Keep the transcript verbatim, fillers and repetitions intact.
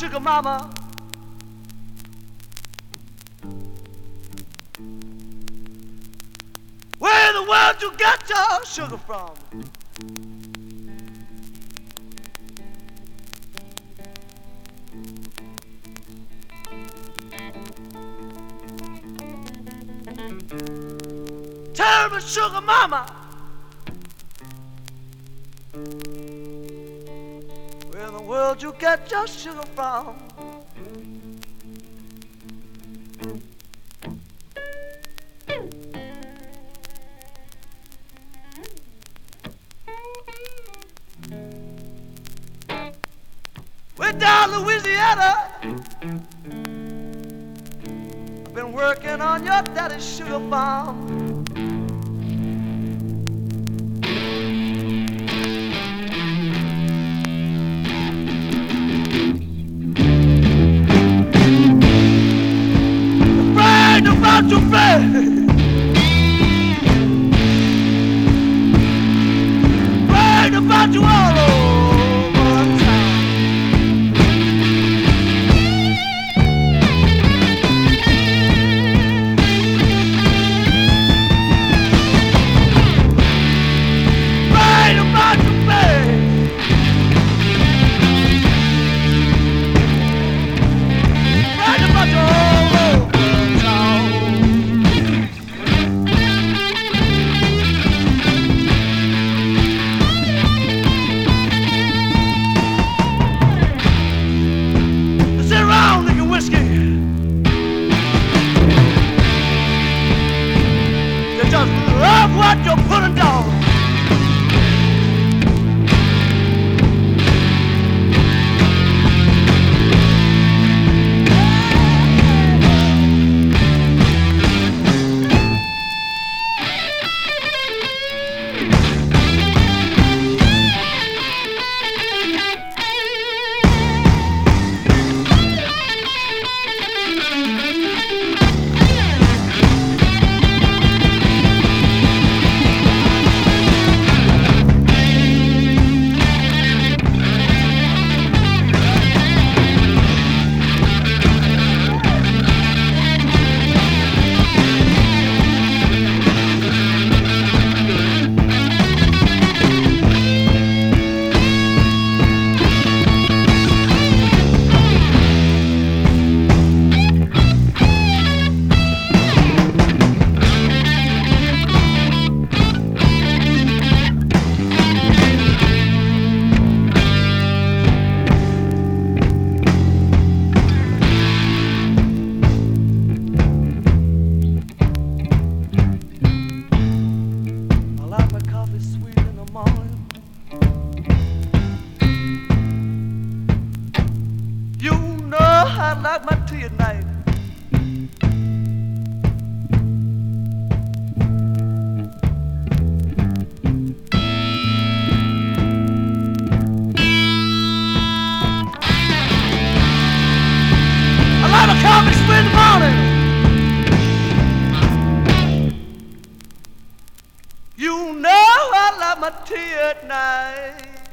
sugar mama. Where in the world you got your sugar from? Tell me, sugar mama, where in the world you get your sugar from? We're down Louisiana. I've been working on your daddy's sugar farm. Afraid about your friend. Afraid about you all over town. Just love what you're putting down. I like my tea at night. I like my coffee sweet in the morning. You know I like my tea at night.